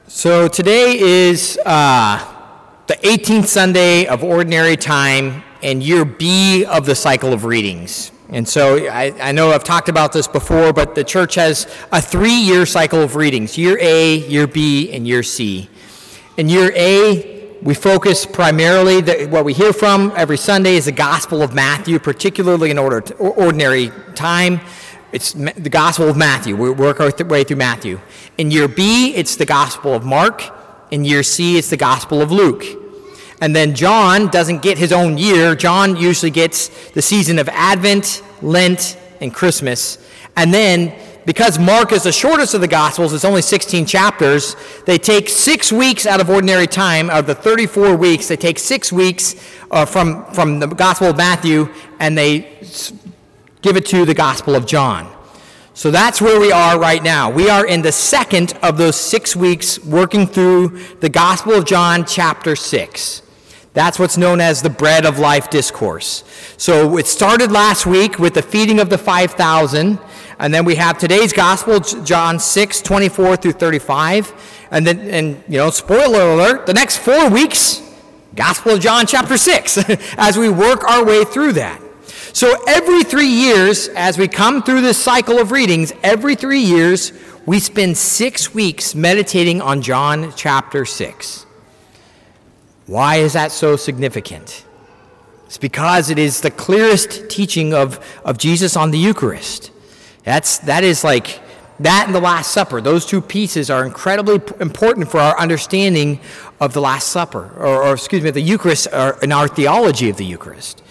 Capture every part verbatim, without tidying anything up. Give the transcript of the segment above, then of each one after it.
So today is uh, the eighteenth Sunday of Ordinary Time and year B of the cycle of readings. And so I, I know I've talked about this before, but the church has a three-year cycle of readings, year A, year B, and year C. In year A, we focus primarily, the, what we hear from every Sunday is the Gospel of Matthew, particularly in order to, Ordinary Time. It's the Gospel of Matthew. We work our th- way through Matthew. In year B, it's the Gospel of Mark. In year C, it's the Gospel of Luke. And then John doesn't get his own year. John usually gets the season of Advent, Lent, and Christmas. And then, because Mark is the shortest of the Gospels, it's only sixteen chapters, they take six weeks out of Ordinary Time. Out of the thirty-four weeks, they take six weeks uh, from, from the Gospel of Matthew, and they give it to the Gospel of John. So that's where we are right now. We are in the second of those six weeks working through the Gospel of John, chapter six. That's what's known as the Bread of Life Discourse. So it started last week with the feeding of the five thousand, and then we have today's Gospel, John six, twenty-four through thirty-five. And then, and you know, spoiler alert, the next four weeks, Gospel of John, chapter six, as we work our way through that. So every three years, as we come through this cycle of readings, every three years, we spend six weeks meditating on John chapter six. Why is that so significant? It's because it is the clearest teaching of, of Jesus on the Eucharist. That's, that is like, that and the Last Supper. Those two pieces are incredibly important for our understanding of the Last Supper, or, or excuse me, the Eucharist, or in our theology of the Eucharist.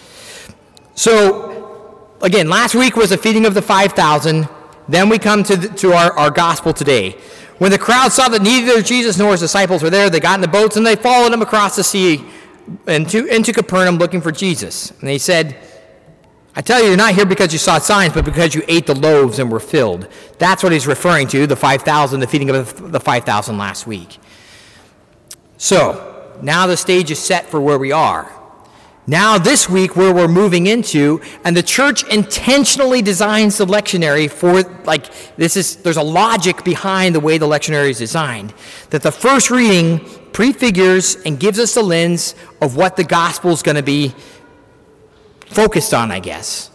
So, again, last week was the feeding of the five thousand. Then we come to, the, to our, our gospel today. When the crowd saw that neither Jesus nor his disciples were there, they got in the boats and they followed him across the sea into, into Capernaum looking for Jesus. And they said, I tell you, you're not here because you saw signs, but because you ate the loaves and were filled. That's what he's referring to, the five thousand, the feeding of the five thousand last week. So, now the stage is set for where we are. Now this week, where we're moving into, and the church intentionally designs the lectionary for, like, this is, there's a logic behind the way the lectionary is designed, that the first reading prefigures and gives us the lens of what the gospel is going to be focused on, I guess.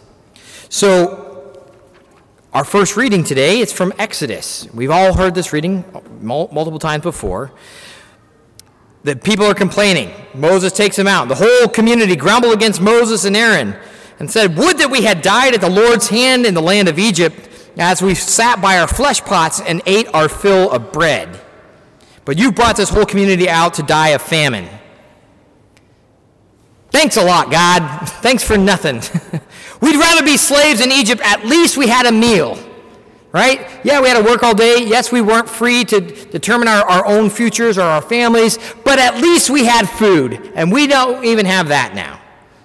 So, our first reading today is from Exodus. We've all heard this reading multiple times before. The people are complaining. Moses takes them out. The whole community grumbled against Moses and Aaron and said, would that we had died at the Lord's hand in the land of Egypt, as we sat by our flesh pots and ate our fill of bread. But you brought this whole community out to die of famine. Thanks a lot, God. Thanks for nothing. We'd rather be slaves in Egypt. At least we had a meal. Right? Yeah, we had to work all day. Yes, we weren't free to determine our, our own futures or our families, but at least we had food, and we don't even have that now.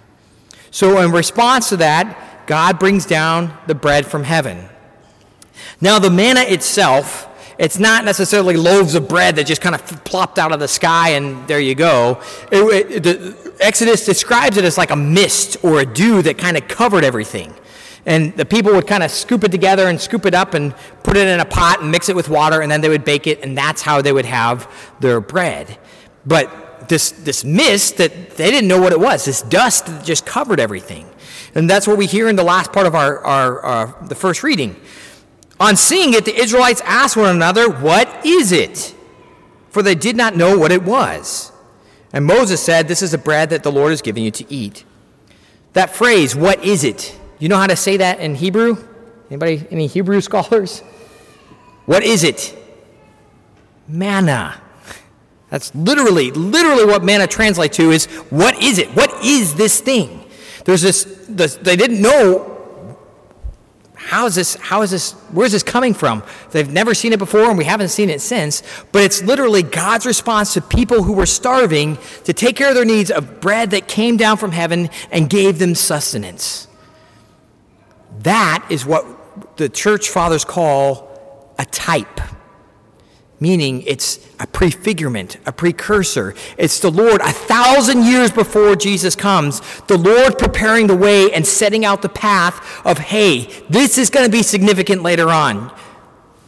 So in response to that, God brings down the bread from heaven. Now, the manna itself, it's not necessarily loaves of bread that just kind of plopped out of the sky and there you go. It, it, the, Exodus describes it as like a mist or a dew that kind of covered everything. And the people would kind of scoop it together and scoop it up and put it in a pot and mix it with water, and then they would bake it, and that's how they would have their bread. But this this mist, that they didn't know what it was, this dust that just covered everything. And that's what we hear in the last part of our, our, our the first reading. On seeing it, the Israelites asked one another, what is it? For they did not know what it was. And Moses said, this is the bread that the Lord is giving you to eat. That phrase, what is it? You know how to say that in Hebrew? Anybody, any Hebrew scholars? What is it? Manna. That's literally, literally what manna translates to is, what is it? What is this thing? There's this, this they didn't know, how is this, how is this, where's this coming from? They've never seen it before, and we haven't seen it since, but it's literally God's response to people who were starving to take care of their needs of bread that came down from heaven and gave them sustenance. That is what the church fathers call a type, meaning it's a prefigurement, a precursor. It's the Lord a thousand years before Jesus comes, the Lord preparing the way and setting out the path of, hey, this is going to be significant later on.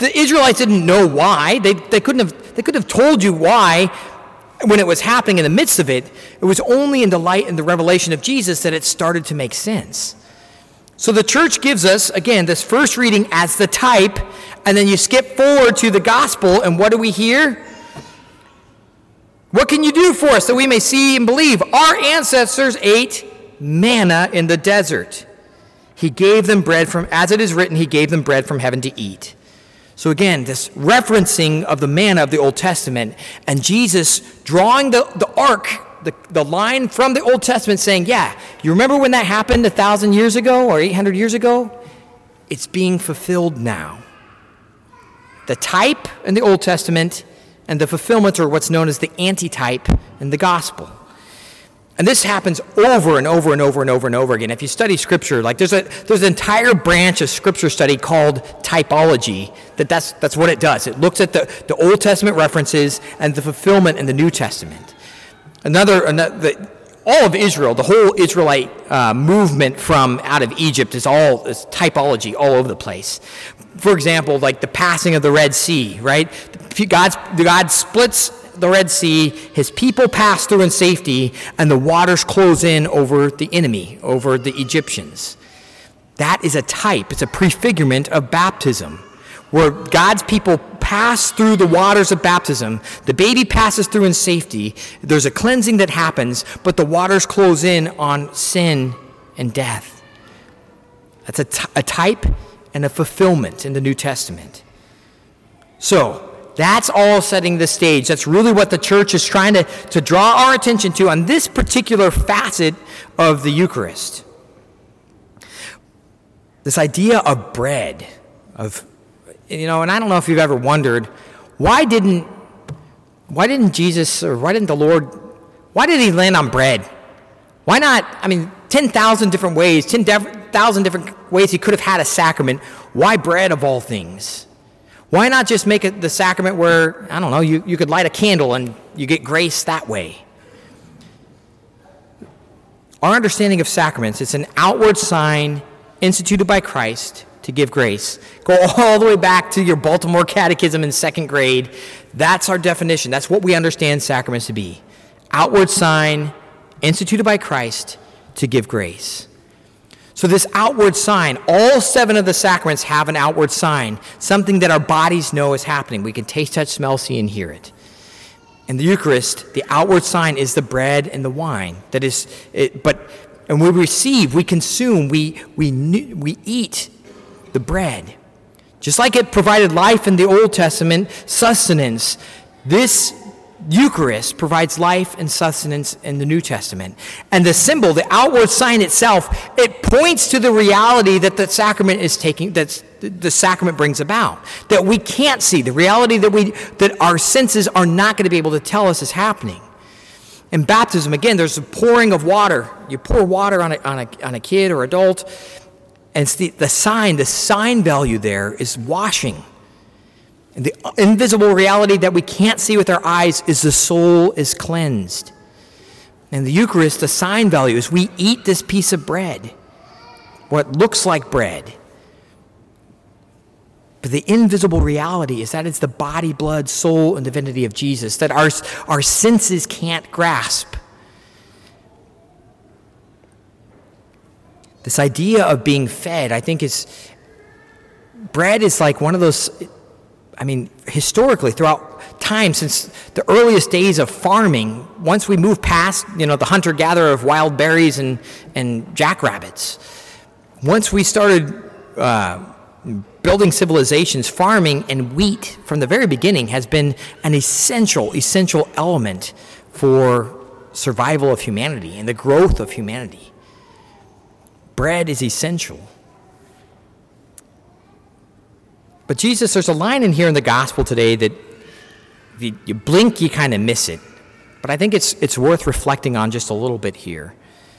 the Israelites didn't know why. They, they, couldn't have, they couldn't have told you why when it was happening in the midst of it. It was only in the light and the revelation of Jesus that it started to make sense. So the church gives us, again, this first reading as the type, and then you skip forward to the gospel, and what do we hear? What can you do for us that we may see and believe? Our ancestors ate manna in the desert. He gave them bread from, as it is written, he gave them bread from heaven to eat. So again, this referencing of the manna of the Old Testament, and Jesus drawing the, the arc, the, the line from the Old Testament saying, yeah, you remember when that happened a thousand years ago or eight hundred years ago? It's being fulfilled now. The type in the Old Testament and the fulfillment, or what's known as the antitype in the gospel. And this happens over and over and over and over and over again. If you study Scripture, like there's a there's an entire branch of Scripture study called typology. That that's that's what it does. It looks at the, the Old Testament references and the fulfillment in the New Testament. Another, another the, all of Israel, the whole Israelite uh, movement from out of Egypt is all is typology all over the place. For example, like the passing of the Red Sea, right? God's, God splits the Red Sea, his people pass through in safety, and the waters close in over the enemy, over the Egyptians. That is a type, it's a prefigurement of baptism, where God's people pass through the waters of baptism. The baby passes through in safety. There's a cleansing that happens, but the waters close in on sin and death. That's a, t- a type and a fulfillment in the New Testament. So, that's all setting the stage. That's really what the church is trying to, to draw our attention to on this particular facet of the Eucharist. This idea of bread, of, you know, and I don't know if you've ever wondered, why didn't, why didn't Jesus, or why didn't the Lord, why did he land on bread? Why not, I mean, ten thousand different ways, ten thousand different ways he could have had a sacrament. Why bread of all things? Why not just make it the sacrament where, I don't know, you, you could light a candle and you get grace that way? Our understanding of sacraments, it's an outward sign instituted by Christ to give grace. Go all the way back to your Baltimore Catechism in second grade. That's our definition. That's what we understand sacraments to be. Outward sign instituted by Christ to give grace. So this outward sign, all seven of the sacraments have an outward sign, something that our bodies know is happening. We can taste, touch, smell, see, and hear it. In the Eucharist, the outward sign is the bread and the wine. That is, it, but and we receive, we consume, we we we eat the bread, just like it provided life in the Old Testament, sustenance. This Eucharist provides life and sustenance in the New Testament. And the symbol, the outward sign itself, it points to the reality that the sacrament is taking, that the sacrament brings about, that we can't see, the reality that we that our senses are not going to be able to tell us is happening. In baptism, again, there's a pouring of water. You pour water on a, on a, on a kid or adult, and it's the, the sign, the sign value there is washing. And the invisible reality that we can't see with our eyes is the soul is cleansed. And the Eucharist, the sign value is we eat this piece of bread, what looks like bread. But the invisible reality is that it's the body, blood, soul, and divinity of Jesus that our, our senses can't grasp. This idea of being fed, I think is, bread is like one of those, I mean, historically, throughout time, since the earliest days of farming, once we move past, you know, the hunter-gatherer of wild berries and, and jackrabbits, once we started uh, building civilizations, farming and wheat from the very beginning has been an essential, essential element for survival of humanity and the growth of humanity. Bread is essential. But Jesus, there's a line in here in the gospel today that if you, you blink, you kind of miss it. But I think it's it's worth reflecting on just a little bit here.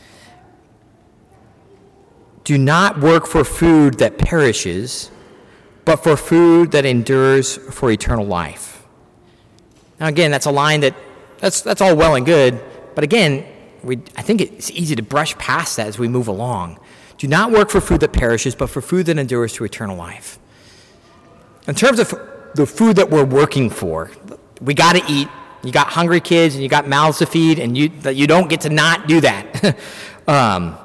Do not work for food that perishes, but for food that endures for eternal life. Now again, that's a line that, that's that's all well and good, but again, we I think it's easy to brush past that as we move along. Do not work for food that perishes, but for food that endures to eternal life. In terms of the food that we're working for, we got to eat. You got hungry kids and you got mouths to feed, and you you don't get to not do that. um,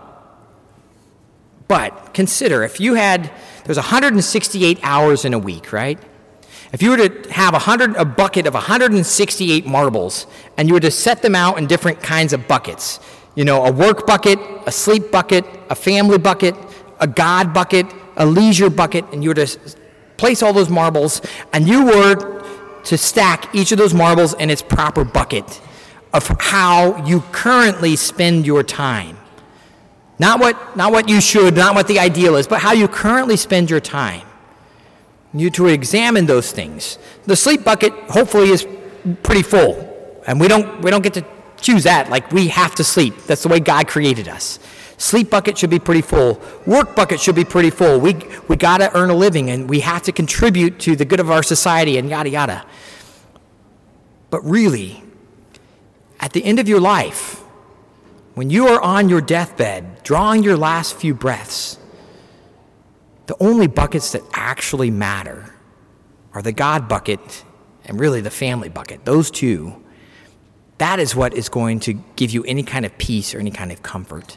but consider if you had, there's one hundred sixty-eight hours in a week, right? If you were to have a hundred a bucket of one hundred sixty-eight marbles, and you were to set them out in different kinds of buckets, you know, a work bucket, a sleep bucket, a family bucket, a God bucket, a leisure bucket, and you were to place all those marbles, and you were to stack each of those marbles in its proper bucket of how you currently spend your time. Not what, not what you should, not what the ideal is, but how you currently spend your time. You to examine those things. The sleep bucket hopefully is pretty full, and we don't we don't get to choose that. Like, we have to sleep. That's the way God created us. Sleep bucket should be pretty full. Work bucket should be pretty full. We we got to earn a living, and we have to contribute to the good of our society, and yada yada. But really, at the end of your life, when you are on your deathbed, drawing your last few breaths, the only buckets that actually matter are the God bucket and really the family bucket. Those two, that is what is going to give you any kind of peace or any kind of comfort.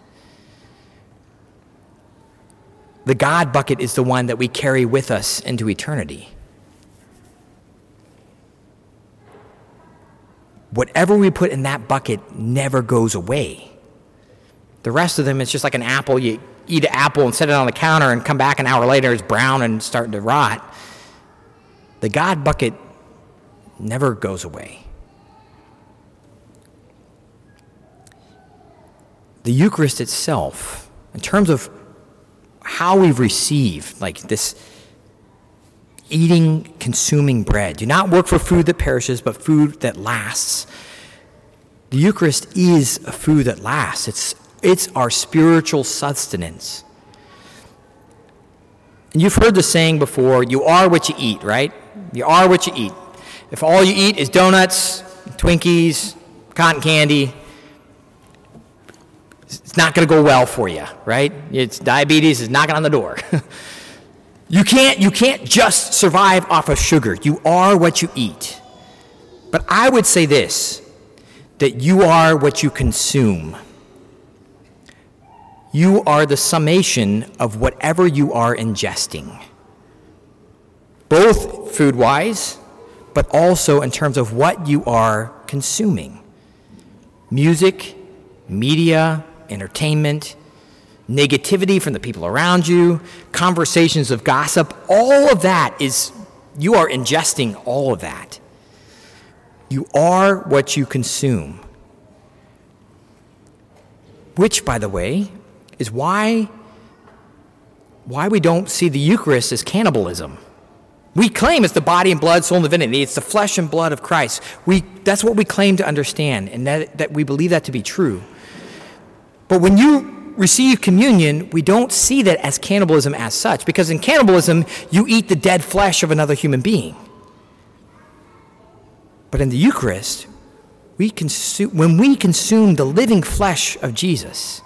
The God bucket is the one that we carry with us into eternity. Whatever we put in that bucket never goes away. The rest of them, it's just like an apple. You eat an apple and set it on the counter and come back an hour later, it's brown and starting to rot. The God bucket never goes away. The Eucharist itself, in terms of how we've received, like this eating, consuming bread. Do not work for food that perishes, but food that lasts. The Eucharist is a food that lasts. It's It's our spiritual sustenance. And you've heard the saying before, you are what you eat, right? You are what you eat. If all you eat is donuts, Twinkies, cotton candy, it's not going to go well for you, right? It's diabetes is knocking on the door. You can't, you can't just survive off of sugar. You are what you eat. But I would say this, that you are what you consume. You are the summation of whatever you are ingesting, both food-wise, but also in terms of what you are consuming. Music, media, entertainment, negativity from the people around you, conversations of gossip, all of that is, you are ingesting all of that. You are what you consume. Which, by the way, is why, why we don't see the Eucharist as cannibalism. We claim it's the body and blood, soul, and divinity. It's the flesh and blood of Christ. We, that's what we claim to understand, and that, that we believe that to be true. But when you receive communion, we don't see that as cannibalism as such, because in cannibalism, you eat the dead flesh of another human being. But in the Eucharist, we consume, when we consume the living flesh of Jesus,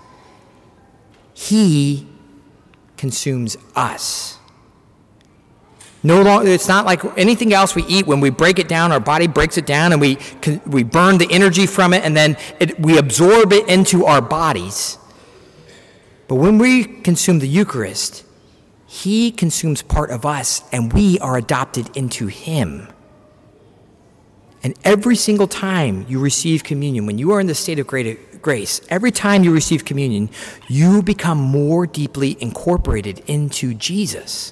He consumes us. No longer, it's not like anything else we eat. When we break it down, our body breaks it down, and we we burn the energy from it, and then it, we absorb it into our bodies. But when we consume the Eucharist, He consumes part of us, and we are adopted into Him. And every single time you receive communion, when you are in the state of great grace, every time you receive communion, you become more deeply incorporated into Jesus.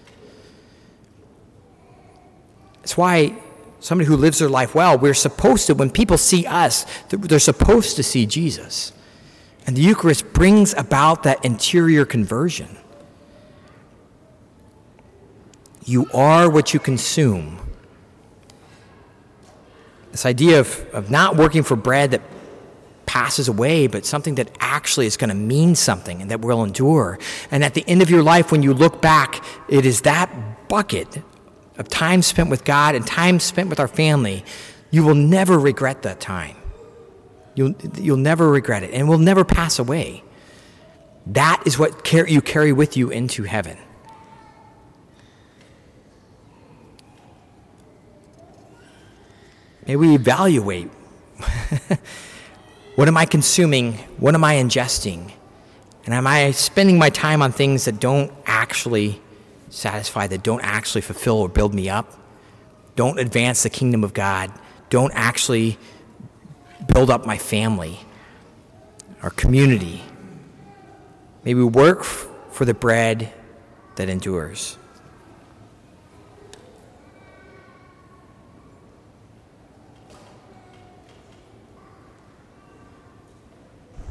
That's why somebody who lives their life well, we're supposed to, when people see us, they're supposed to see Jesus. And the Eucharist brings about that interior conversion. You are what you consume. This idea of, of not working for bread that passes away, but something that actually is going to mean something and that will endure. And at the end of your life, when you look back, it is that bucket of time spent with God and time spent with our family. You will never regret that time. You'll, you'll never regret it, and it will never pass away. That is what car- you carry with you into heaven. May we evaluate what am I consuming? What am I ingesting? And am I spending my time on things that don't actually satisfy, that don't actually fulfill or build me up? Don't advance the kingdom of God. Don't actually build up my family, our community. May we work f- for the bread that endures.